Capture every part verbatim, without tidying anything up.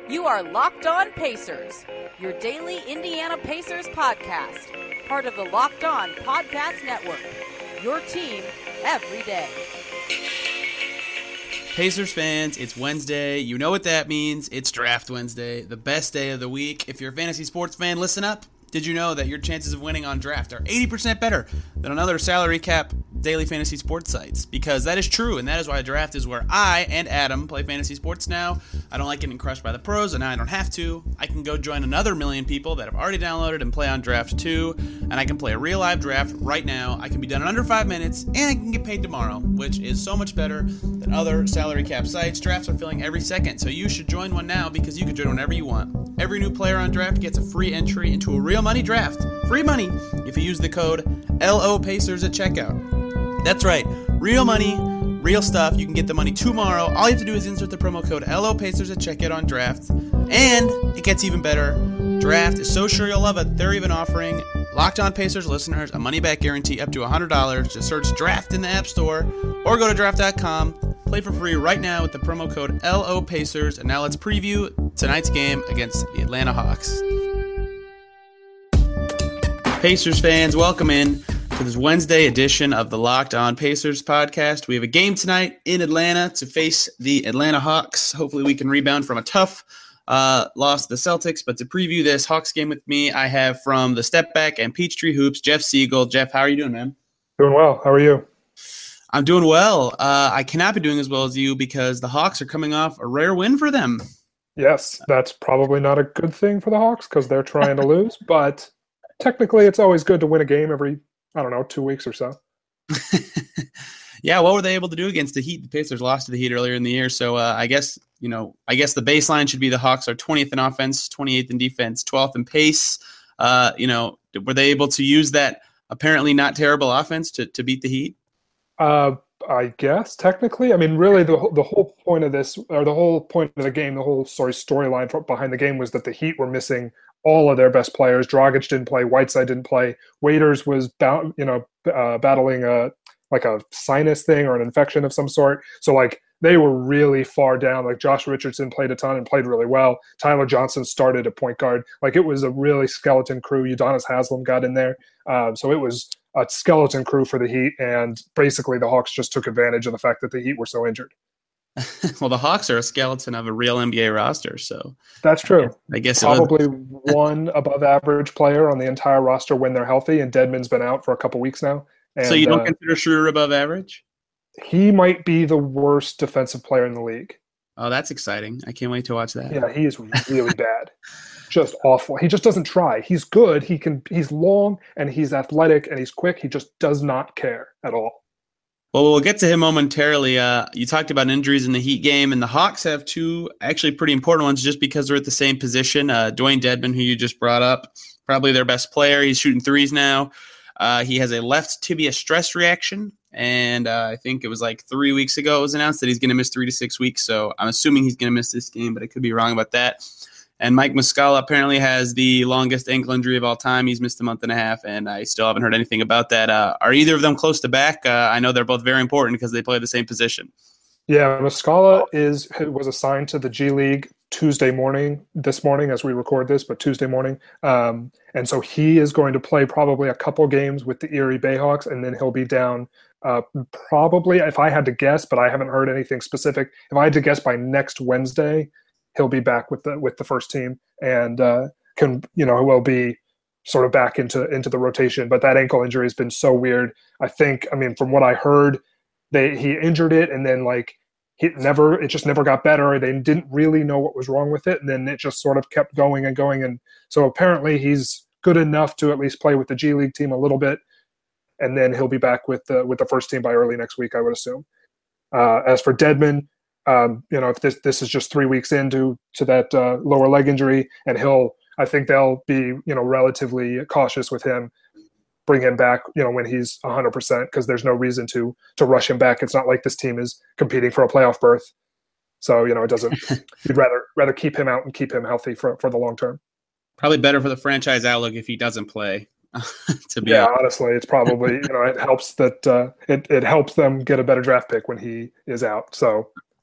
You are Locked On Pacers, your daily Indiana Pacers podcast, part of the Locked On Podcast Network, your team every day. Pacers fans, it's Wednesday. You know what that means. It's Draft Wednesday, the best day of the week. If you're a fantasy sports fan, listen up. Did you know that your chances of winning on draft are eighty percent better than on other salary cap daily fantasy sports sites? Because that is true, and that is why draft is where I and Adam play fantasy sports now. I don't like getting crushed by the pros, and now I don't have to. I can go join another million people that have already downloaded and play on draft too, and I can play a real live draft right now. I can be done in under five minutes, and I can get paid tomorrow, which is so much better than other salary cap sites. Drafts are filling every second, so you should join one now because you can join whenever you want. Every new player on draft gets a free entry into a real money draft. Free money if you use the code L O Pacers at checkout. That's right. Real money, real stuff. You can get the money tomorrow. All you have to do is insert the promo code L O Pacers at checkout on draft. And it gets even better. Draft is so sure you'll love it. They're even offering Locked On Pacers listeners a money-back guarantee up to one hundred dollars. Just search Draft in the App Store or go to draft dot com. Play for free right now with the promo code L O Pacers. And now let's preview tonight's game against the Atlanta Hawks. Pacers fans, welcome in to this Wednesday edition of the Locked On Pacers podcast. We have a game tonight in Atlanta to face the Atlanta Hawks. Hopefully we can rebound from a tough uh, loss to the Celtics. But to preview this Hawks game with me, I have from the Step Back and Peachtree Hoops, Jeff Siegel. Jeff, how are you doing, man? Doing well. How are you? I'm doing well. Uh, I cannot be doing as well as you because the Hawks are coming off a rare win for them. Yes, that's probably not a good thing for the Hawks because they're trying to lose, but technically it's always good to win a game every, I don't know, two weeks or so. Yeah, what were they able to do against the Heat? The Pacers lost to the Heat earlier in the year, so uh, I guess, you know, I guess the baseline should be the Hawks are twentieth in offense, twenty-eighth in defense, twelfth in pace. Uh, you know, were they able to use that apparently not terrible offense to, to beat the Heat? Uh, I guess technically, I mean, really, the the whole point of this, or the whole point of the game, the whole sorry storyline behind the game was that the Heat were missing all of their best players. Dragic didn't play, Whiteside didn't play, Waiters was bound, you know, uh, battling a like a sinus thing or an infection of some sort. So like they were really far down. Like Josh Richardson played a ton and played really well. Tyler Johnson started at point guard. Like it was a really skeleton crew. Udonis Haslem got in there, um, so it was a skeleton crew for the Heat, and basically the Hawks just took advantage of the fact that the Heat were so injured. Well, the Hawks are a skeleton of a real N B A roster, so that's true. I guess probably one above average player on the entire roster when they're healthy, and Dedmon's been out for a couple weeks now. And, so you don't uh, consider Schroeder above average? He might be the worst defensive player in the league. Oh, that's exciting. I can't wait to watch that. Yeah, he is really bad. Just awful. He just doesn't try. He's good. He can. He's long and he's athletic and he's quick. He just does not care at all. Well, we'll get to him momentarily. Uh, you talked about injuries in the Heat game, and the Hawks have two actually pretty important ones just because they're at the same position. Uh, Dwayne Dedmon, who you just brought up, probably their best player. He's shooting threes now. Uh, he has a left tibia stress reaction, and uh, I think it was like three weeks ago it was announced that he's going to miss three to six weeks. So I'm assuming he's going to miss this game, but I could be wrong about that. And Mike Muscala apparently has the longest ankle injury of all time. He's missed a month and a half, and I still haven't heard anything about that. Uh, are either of them close to back? Uh, I know they're both very important because they play the same position. Yeah, Muscala is was assigned to the G League Tuesday morning, this morning as we record this, but Tuesday morning. Um, and so he is going to play probably a couple games with the Erie Bayhawks, and then he'll be down uh, probably, if I had to guess, but I haven't heard anything specific. If I had to guess by next Wednesday, he'll be back with the with the first team and uh, can, you know, will be sort of back into into the rotation. But that ankle injury has been so weird. I think, I mean, from what I heard, they he injured it and then like he never, it just never got better. They didn't really know what was wrong with it, and then it just sort of kept going and going. And so apparently he's good enough to at least play with the G League team a little bit, and then he'll be back with the with the first team by early next week, I would assume. Uh, as for Dedmon, Um, you know, if this this is just three weeks into to that uh, lower leg injury, and he'll, I think they'll be, you know, relatively cautious with him, bring him back, you know, when he's one hundred percent, because there's no reason to to rush him back. It's not like this team is competing for a playoff berth, so you know it doesn't. You'd rather rather keep him out and keep him healthy for for the long term. Probably better for the franchise outlook if he doesn't play. to be yeah, honest. honestly, it's probably, you know, it helps that uh, it it helps them get a better draft pick when he is out. So.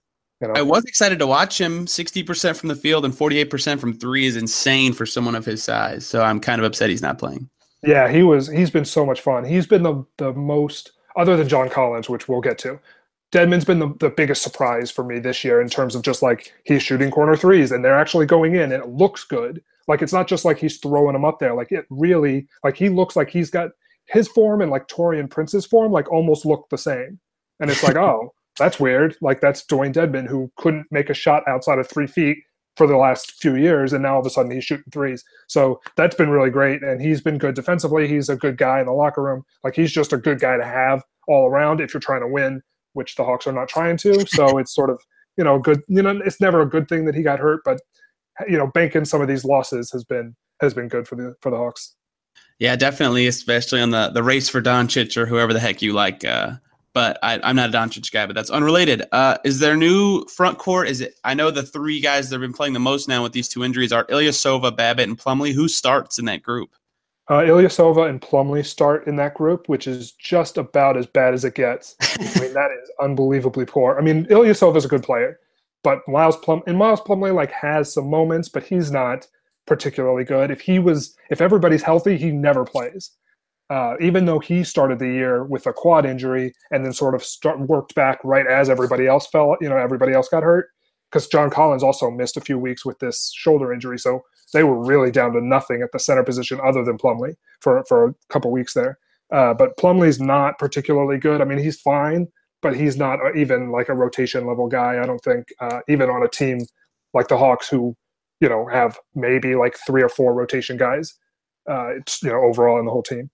You know? I was excited to watch him. sixty percent from the field and forty-eight percent from three is insane for someone of his size. So I'm kind of upset he's not playing. Yeah, he was. He's been so much fun. He's been the the most, other than John Collins, which we'll get to. Dedmon's been the, the biggest surprise for me this year in terms of just like he's shooting corner threes and they're actually going in and it looks good. Like it's not just like he's throwing them up there. Like it really, like he looks like he's got his form and like Torian Prince's form like almost look the same. And it's like, oh, that's weird. Like that's Dewayne Dedmon who couldn't make a shot outside of three feet for the last few years, and now all of a sudden he's shooting threes. So that's been really great, and he's been good defensively. He's a good guy in the locker room. Like he's just a good guy to have all around if you're trying to win, which the Hawks are not trying to. So it's sort of, you know, good. You know, it's never a good thing that he got hurt, but you know, banking some of these losses has been has been good for the for the Hawks. Yeah, definitely, especially on the the race for Doncic or whoever the heck you like. Uh, but I, I'm not a Doncic guy, but that's unrelated. Uh, is their new front court? Is it? I know the three guys that have been playing the most now with these two injuries are Ilyasova, Babbitt, and Plumlee. Who starts in that group? Uh, Ilyasova and Plumlee start in that group, which is just about as bad as it gets. I mean, that is unbelievably poor. I mean, Ilyasova is a good player, but Miles Plum and Miles Plumlee like has some moments, but he's not particularly good. If he was, if everybody's healthy, he never plays. Uh, even though he started the year with a quad injury and then sort of start, worked back right as everybody else fell, you know, everybody else got hurt. Because John Collins also missed a few weeks with this shoulder injury, so they were really down to nothing at the center position other than Plumlee for for a couple weeks there. Uh, but Plumlee's not particularly good. I mean, he's fine, but he's not even like a rotation level guy. I don't think, uh, even on a team like the Hawks, who you know have maybe like three or four rotation guys, uh, it's you know overall in the whole team.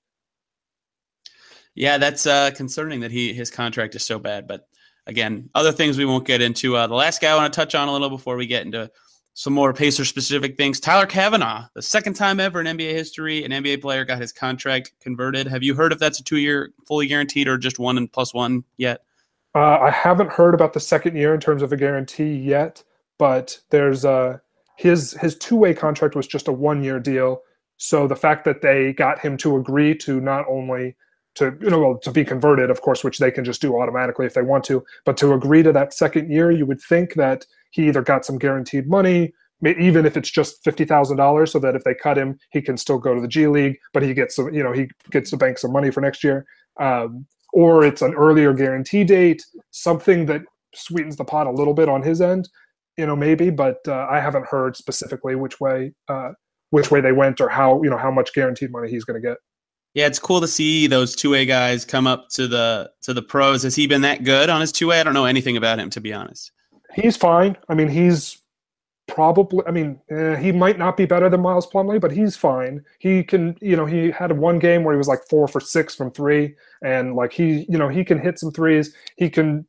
Yeah, that's uh, concerning that he his contract is so bad, but. Again, other things we won't get into. Uh, the last guy I want to touch on a little before we get into some more Pacer-specific things, Tyler Kavanaugh, the second time ever in N B A history, an N B A player got his contract converted. Have you heard if that's a two-year fully guaranteed or just one and plus one yet? Uh, I haven't heard about the second year in terms of a guarantee yet, but there's uh, his his two-way contract was just a one-year deal. So the fact that they got him to agree to not only – to you know well, to be converted, of course, which they can just do automatically if they want to, but to agree to that second year, you would think that he either got some guaranteed money, even if it's just fifty thousand dollars, so that if they cut him, he can still go to the G League, but he gets some, you know he gets to bank some money for next year, um, or it's an earlier guarantee date, something that sweetens the pot a little bit on his end, you know maybe, but uh, I haven't heard specifically which way uh, which way they went or how you know how much guaranteed money he's going to get. Yeah, it's cool to see those two-way guys come up to the to the pros. Has he been that good on his two-way? I don't know anything about him, to be honest. He's fine. I mean, he's probably – I mean, eh, he might not be better than Miles Plumlee, but he's fine. He can – you know, he had one game where he was like four for six from three, and like he – you know, he can hit some threes. He can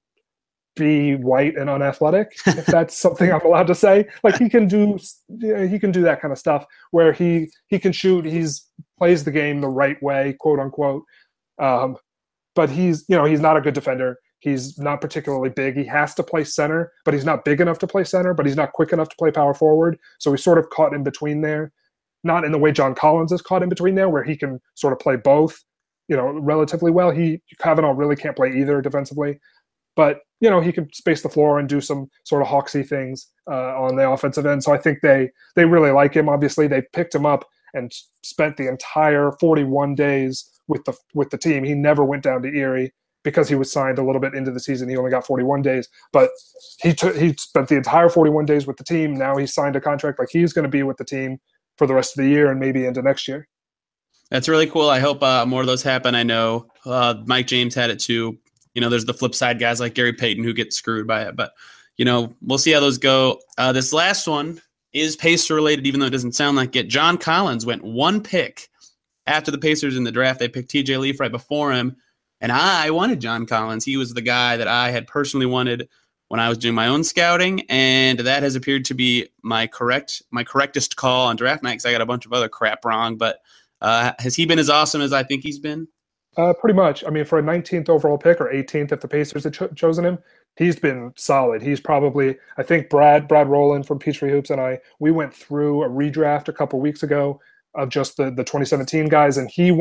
be white and unathletic, if that's something I'm allowed to say. Like he can do – he can do that kind of stuff where he, he can shoot. He's – plays the game the right way, quote unquote. Um, but he's, you know, he's not a good defender. He's not particularly big. He has to play center, but he's not big enough to play center, but he's not quick enough to play power forward. So he's sort of caught in between there. Not in the way John Collins is caught in between there, where he can sort of play both, you know, relatively well. He, Kavanaugh really can't play either defensively, but, you know, he can space the floor and do some sort of Hawksy things uh, on the offensive end. So I think they, they really like him. Obviously they picked him up and spent the entire forty-one days with the with the team. He never went down to Erie because he was signed a little bit into the season. He only got forty-one days, but he took he spent the entire forty-one days with the team. Now he's signed a contract. Like he's going to be with the team for the rest of the year and maybe into next year. That's really cool. I hope uh, more of those happen. I know uh, Mike James had it too. You know, there's the flip side guys like Gary Payton who get screwed by it, but you know, we'll see how those go. Uh, this last one is Pacer related, even though it doesn't sound like it. John Collins went one pick after the Pacers in the draft. They picked T J Leaf right before him, and I wanted John Collins. He was the guy that I had personally wanted when I was doing my own scouting, and that has appeared to be my correct my correctest call on draft night because I got a bunch of other crap wrong. But uh, has he been as awesome as I think he's been? Uh, pretty much. I mean, for a nineteenth overall pick or eighteenth if the Pacers had cho- chosen him, he's been solid. He's probably, I think Brad Brad Rowland from Peachtree Hoops and I, we went through a redraft a couple weeks ago of just the, the twenty seventeen guys, and he went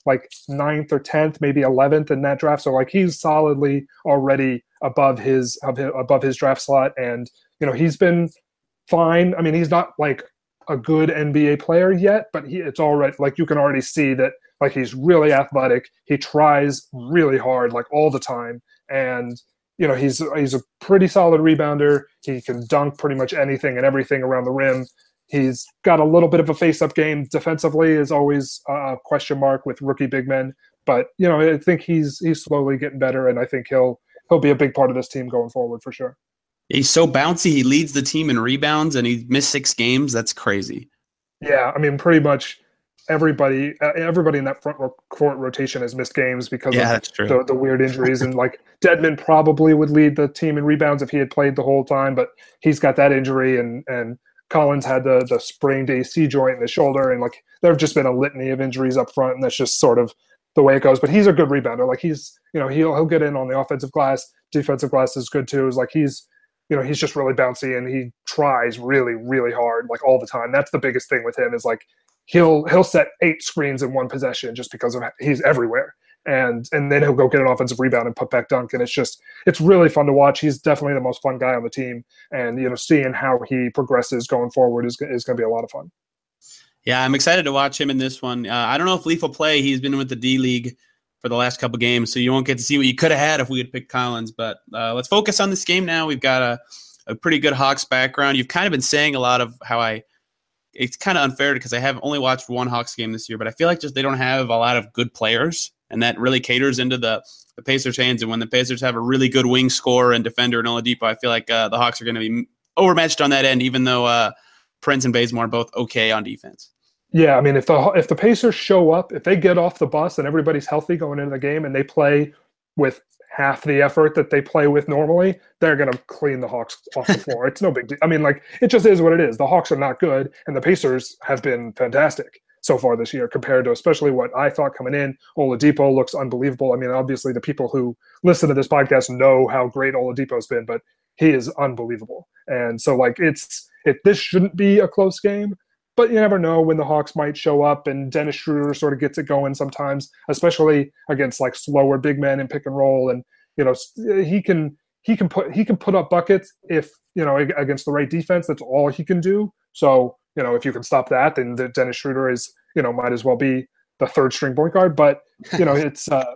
like ninth or tenth, maybe eleventh in that draft. So like he's solidly already above his above his draft slot, and you know he's been fine. I mean, he's not like a good N B A player yet, but he it's already like you can already see that like he's really athletic. He tries really hard like all the time, and you know he's he's a pretty solid rebounder. He can dunk pretty much anything and everything around the rim. He's got a little bit of a face-up game defensively, is always a question mark with rookie big men. But you know, I think he's he's slowly getting better, and I think he'll he'll be a big part of this team going forward for sure. He's so bouncy. He leads the team in rebounds, and he missed six games. That's crazy. Yeah, I mean, pretty much everybody everybody in that front court rotation has missed games because yeah, of the, the weird injuries. And like Dedmon probably would lead the team in rebounds if he had played the whole time, but he's got that injury, and and Collins had the the sprained A C joint in the shoulder, and like there have just been a litany of injuries up front, and that's just sort of the way it goes. But he's a good rebounder. Like he's, you know, he'll he'll get in on the offensive glass. Defensive glass is good too. Is like he's, you know, he's just really bouncy, and he tries really, really hard, like all the time. That's the biggest thing with him is like he'll he'll set eight screens in one possession just because of he's everywhere. And and then he'll go get an offensive rebound and put back dunk, and it's just it's really fun to watch. He's definitely the most fun guy on the team, and you know, seeing how he progresses going forward is is going to be a lot of fun. Yeah, I'm excited to watch him in this one. Uh, I don't know if Leaf will play. He's been with the D League for the last couple games, so you won't get to see what you could have had if we had picked Collins. But uh, let's focus on this game now. We've got a a pretty good Hawks background. You've kind of been saying a lot of how I. It's kind of unfair because I have only watched one Hawks game this year, but I feel like just they don't have a lot of good players. And that really caters into the, the Pacers' hands. And when the Pacers have a really good wing scorer and defender in Oladipo, I feel like uh, the Hawks are going to be overmatched on that end, even though uh, Prince and Bazemore are both okay on defense. Yeah, I mean, if the if the Pacers show up, if they get off the bus and everybody's healthy going into the game and they play with half the effort that they play with normally, they're going to clean the Hawks off the floor. It's no big deal. I mean, like, it just is what it is. The Hawks are not good, and the Pacers have been fantastic so far this year compared to especially what I thought coming in. Oladipo looks unbelievable. I mean, obviously the people who listen to this podcast know how great Oladipo's been, but he is unbelievable. And so like it's it this shouldn't be a close game, but you never know when the Hawks might show up, and Dennis Schroeder sort of gets it going sometimes, especially against like slower big men in pick and roll. And you know, he can he can put he can put up buckets if, you know, against the right defense. That's all he can do. So you know, if you can stop that, then the Dennis Schroeder is, you know, might as well be the third string point guard. But, you know, it's, uh,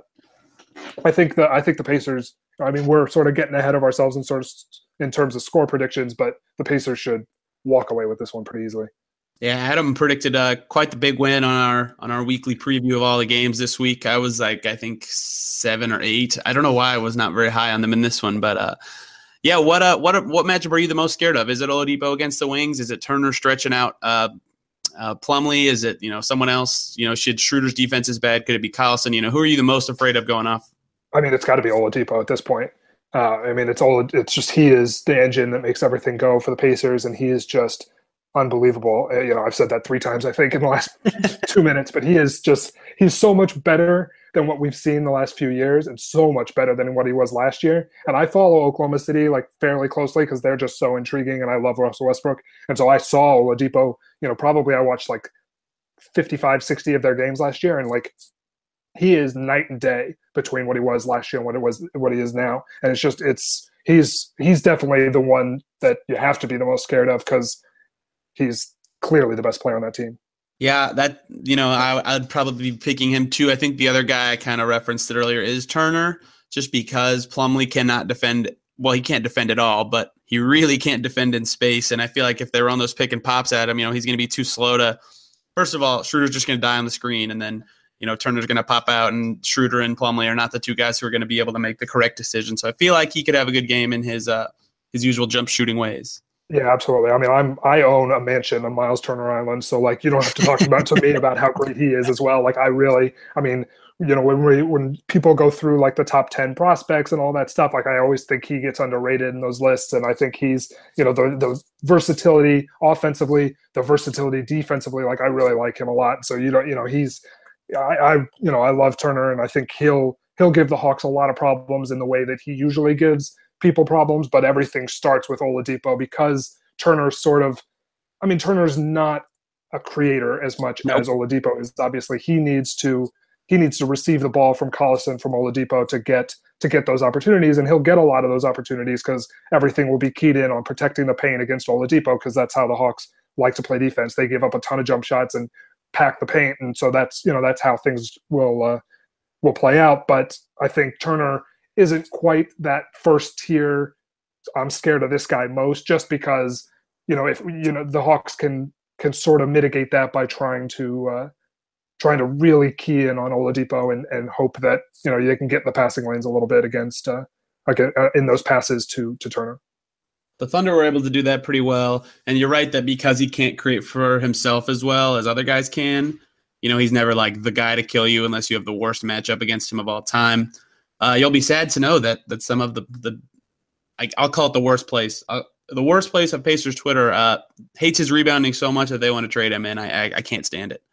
I think the, I think the Pacers, I mean, we're sort of getting ahead of ourselves in sort of in terms of score predictions, but the Pacers should walk away with this one pretty easily. Yeah, Adam predicted uh, quite the big win on our on our weekly preview of all the games this week. I was like, I think seven or eight. I don't know why I was not very high on them in this one, but uh, yeah, what uh, what what matchup are you the most scared of? Is it Oladipo against the wings? Is it Turner stretching out uh, uh, Plumlee? Is it, you know, someone else? You know, should Schroeder's defense is bad? Could it be Collison? You know, who are you the most afraid of going off? I mean, it's got to be Oladipo at this point. Uh, I mean, it's all it's just he is the engine that makes everything go for the Pacers, and he is just unbelievable. Uh, you know, I've said that three times I think in the last two minutes, but he is just he's so much better than what we've seen the last few years, and so much better than what he was last year. And I follow Oklahoma City like fairly closely because they're just so intriguing, and I love Russell Westbrook. And so I saw Oladipo, you know, probably I watched like fifty-five, sixty of their games last year, and like he is night and day between what he was last year and what it was what he is now. And it's just it's he's he's definitely the one that you have to be the most scared of because he's clearly the best player on that team. Yeah, that, you know, I, I'd probably be picking him too. I think the other guy I kind of referenced it earlier is Turner, just because Plumlee cannot defend. Well, he can't defend at all, but he really can't defend in space. And I feel like if they run those pick and pops at him, you know, he's going to be too slow to. First of all, Schroeder's just going to die on the screen, and then, you know, Turner's going to pop out, and Schroeder and Plumlee are not the two guys who are going to be able to make the correct decision. So I feel like he could have a good game in his uh, his usual jump shooting ways. Yeah, absolutely. I mean, I'm I own a mansion on Miles Turner Island, so like you don't have to talk about to me about how great he is as well. Like I really, I mean, you know, when we when people go through like the top ten prospects and all that stuff, like I always think he gets underrated in those lists, and I think he's, you know, the the versatility offensively, the versatility defensively, like I really like him a lot. So you know, you know, he's, I, I you know, I love Turner, and I think he'll he'll give the Hawks a lot of problems in the way that he usually gives people problems, but everything starts with Oladipo because Turner's sort of, I mean, Turner's not a creator as much nope. as Oladipo is. Obviously, he needs to he needs to receive the ball from Collison, from Oladipo to get to get those opportunities, and he'll get a lot of those opportunities because everything will be keyed in on protecting the paint against Oladipo, because that's how the Hawks like to play defense. They give up a ton of jump shots and pack the paint, and so that's you know that's how things will uh, will play out. But I think Turner isn't quite that first tier. I'm scared of this guy most, just because you know if you know the Hawks can can sort of mitigate that by trying to uh, trying to really key in on Oladipo and, and hope that you know they can get in the passing lanes a little bit against uh, again, uh, in those passes to to Turner. The Thunder were able to do that pretty well, and you're right that because he can't create for himself as well as other guys can, you know he's never like the guy to kill you unless you have the worst matchup against him of all time. Uh, you'll be sad to know that that some of the the I, I'll call it the worst place. Uh, the worst place of Pacers Twitter uh, hates his rebounding so much that they want to trade him, and I, I I can't stand it.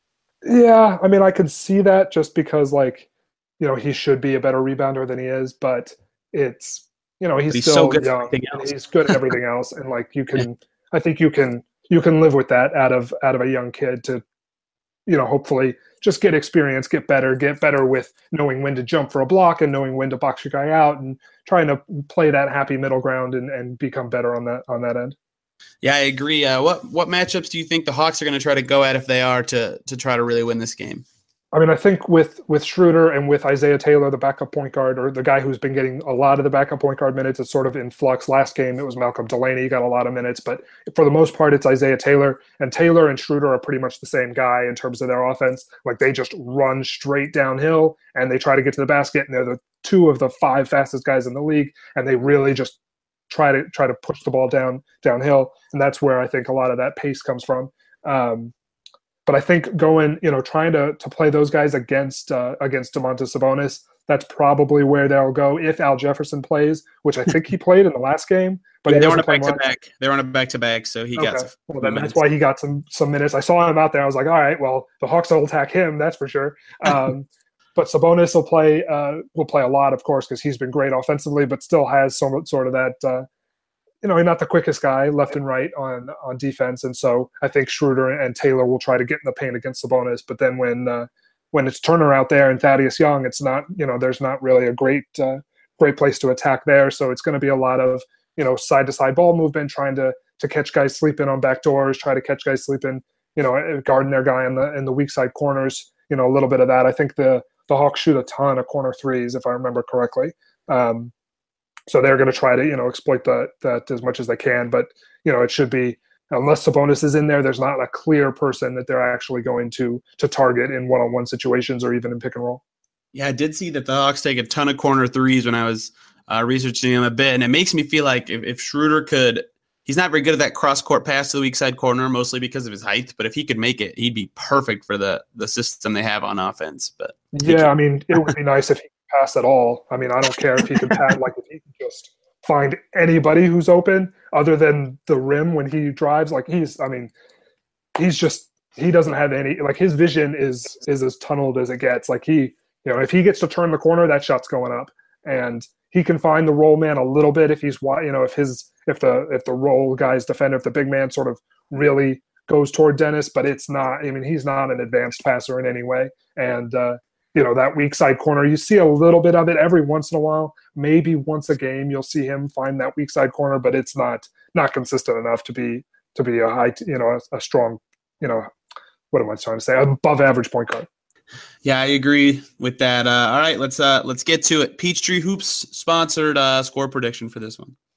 Yeah, I mean, I could see that just because, like, you know, he should be a better rebounder than he is, but it's, you know, he's, he's still so good young. at else. He's good at everything else, and like you can, I think you can, you can live with that out of out of a young kid to, you know, hopefully just get experience, get better, get better with knowing when to jump for a block and knowing when to box your guy out, and trying to play that happy middle ground and, and become better on that on that end. Yeah, I agree. Uh, what what matchups do you think the Hawks are going to try to go at if they are to to try to really win this game? I mean, I think with with Schroeder and with Isaiah Taylor, the backup point guard, or the guy who's been getting a lot of the backup point guard minutes, it's sort of in flux. Last game, it was Malcolm Delaney. He got a lot of minutes, but for the most part, it's Isaiah Taylor. And Taylor and Schroeder are pretty much the same guy in terms of their offense. Like, they just run straight downhill, and they try to get to the basket, and they're the two of the five fastest guys in the league, and they really just try to try to push the ball down downhill, and that's where I think a lot of that pace comes from. Um, but I think going, you know, trying to to play those guys against uh, against Domantas Sabonis, that's probably where they'll go if Al Jefferson plays, which I think he played in the last game. But yeah, he they were on a back to back. They were on a back to back, so he okay. got some. Well, then that's why he got some some minutes. I saw him out there. I was like, all right, well, the Hawks will attack him, that's for sure. Um, But Sabonis will play uh, will play a lot, of course, because he's been great offensively, but still has some sort of that, uh, you know, not the quickest guy left and right on on defense. And so I think Schroeder and Taylor will try to get in the paint against Sabonis. But then when uh, when it's Turner out there and Thaddeus Young, it's not, you know, there's not really a great uh, great place to attack there. So it's going to be a lot of, you know, side to side ball movement, trying to to catch guys sleeping on back doors, try to catch guys sleeping, you know, guarding their guy in the in the weak side corners. You know, a little bit of that. I think the The Hawks shoot a ton of corner threes, if I remember correctly. Um, so they're going to try to, you know, exploit that, that as much as they can. But, you know, it should be, unless Sabonis is in there, there's not a clear person that they're actually going to to target in one-on-one situations or even in pick and roll. Yeah, I did see that the Hawks take a ton of corner threes when I was uh, researching them a bit. And it makes me feel like if, if Schroeder could – he's not very good at that cross-court pass to the weak side corner, mostly because of his height. But if he could make it, he'd be perfect for the the system they have on offense. But yeah, I mean, it would be nice if he could pass at all. I mean, I don't care if he could pass, like if he could just find anybody who's open other than the rim when he drives. Like he's, I mean, he's just he doesn't have any. Like his vision is is as tunneled as it gets. Like he, you know, if he gets to turn the corner, that shot's going up, and he can find the roll man a little bit if he's, you know, if his if the if the roll guy's defender, if the big man sort of really goes toward Dennis, but it's not. I mean, he's not an advanced passer in any way, and uh, you know, that weak side corner, you see a little bit of it every once in a while. Maybe once a game, you'll see him find that weak side corner, but it's not not consistent enough to be to be a high, you know, a, a strong, you know, what am I trying to say, above average point guard. Yeah, I agree with that. Uh, all right, let's uh, let's get to it. Peachtree Hoops sponsored uh, score prediction for this one.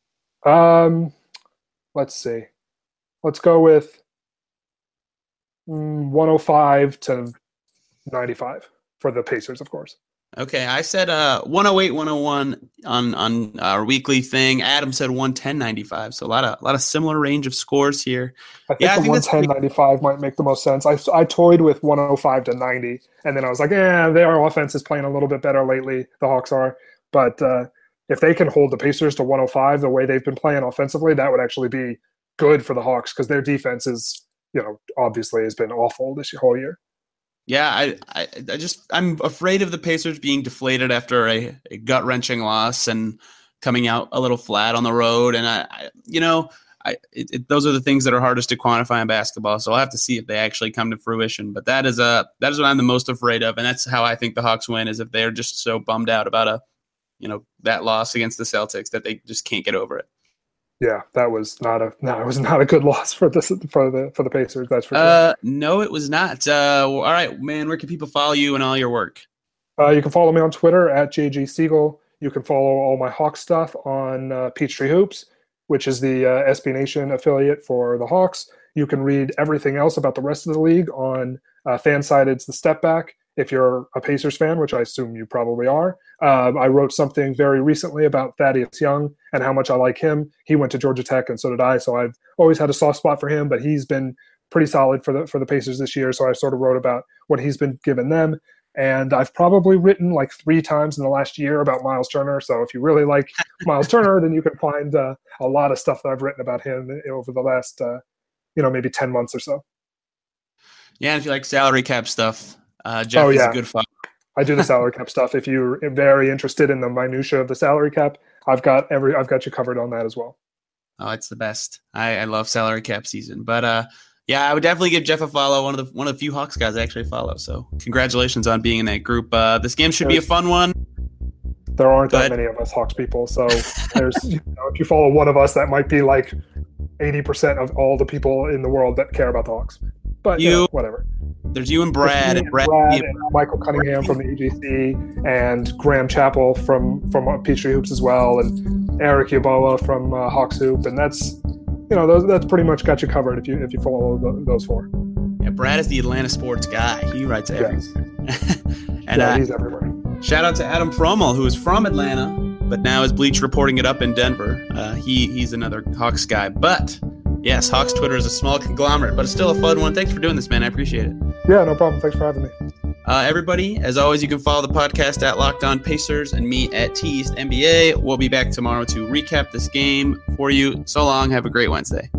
Um, let's see. Let's go with mm, one oh five to ninety-five for the Pacers, of course. Okay, I said uh, one oh eight, one oh one on on our weekly thing. Adam said one ten, ninety-five. So a lot of a lot of similar range of scores here. I think yeah, the I think one ten, ninety-five might make the most sense. I, I toyed with one oh five to ninety, and then I was like, eh, their offense is playing a little bit better lately. The Hawks are. But uh, if they can hold the Pacers to one oh five the way they've been playing offensively, that would actually be good for the Hawks because their defense is, you know, obviously has been awful this whole year. Yeah, I, I, I just I'm afraid of the Pacers being deflated after a, a gut wrenching loss and coming out a little flat on the road. And I, I you know, I, it, it, those are the things that are hardest to quantify in basketball. So I'll have to see if they actually come to fruition. But that is a that is what I'm the most afraid of, and that's how I think the Hawks win. Is if they're just so bummed out about a, you know, that loss against the Celtics that they just can't get over it. Yeah, that was not a no, it was not a good loss for this for the for the Pacers. That's for sure. Uh, no, it was not. Uh, well, all right, man. Where can people follow you and all your work? Uh, you can follow me on Twitter at J G Siegel. You can follow all my Hawks stuff on uh, Peachtree Hoops, which is the uh, S B Nation affiliate for the Hawks. You can read everything else about the rest of the league on uh, Fansided's The Step Back. If you're a Pacers fan, which I assume you probably are, um, I wrote something very recently about Thaddeus Young and how much I like him. He went to Georgia Tech, and so did I. So I've always had a soft spot for him, but he's been pretty solid for the for the Pacers this year. So I sort of wrote about what he's been giving them. And I've probably written like three times in the last year about Miles Turner. So if you really like Miles Turner, then you can find uh, a lot of stuff that I've written about him over the last, uh, you know, maybe ten months or so. Yeah, and if you like salary cap stuff, uh, Jeff oh, is yeah. a good follow. I do the salary cap stuff. If you're very interested in the minutia of the salary cap, I've got every I've got you covered on that as well. Oh, it's the best. I, I love salary cap season. But uh, yeah, I would definitely give Jeff a follow. One of the one of the few Hawks guys I actually follow. So congratulations on being in that group. Uh, this game should be a fun one. There aren't Go that ahead. many of us Hawks people. So there's you know, if you follow one of us, that might be like eighty percent of all the people in the world that care about the Hawks. But you, you know, whatever. There's you and Brad and Brad, Brad and Michael Cunningham from the A J C and Graham Chappell from from Peachtree Hoops as well, and Eric Yaboa from uh, Hawks Hoop, and that's you know those that's pretty much got you covered if you if you follow the, those four. Yeah, Brad is the Atlanta sports guy. He writes everything. Yes. and yeah, uh, he's everywhere. Shout out to Adam Frommel, who is from Atlanta, but now is Bleach reporting it up in Denver. Uh, he he's another Hawks guy, but. Yes, Hawks Twitter is a small conglomerate, but it's still a fun one. Thanks for doing this, man. I appreciate it. Yeah, no problem. Thanks for having me. Uh, everybody, as always, you can follow the podcast at Locked On Pacers and me at T East N B A. We'll be back tomorrow to recap this game for you. So long. Have a great Wednesday.